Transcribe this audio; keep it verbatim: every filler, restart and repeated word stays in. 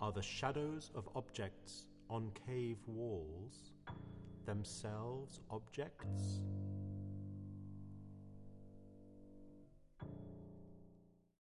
Are the shadows of objects on cave walls themselves objects?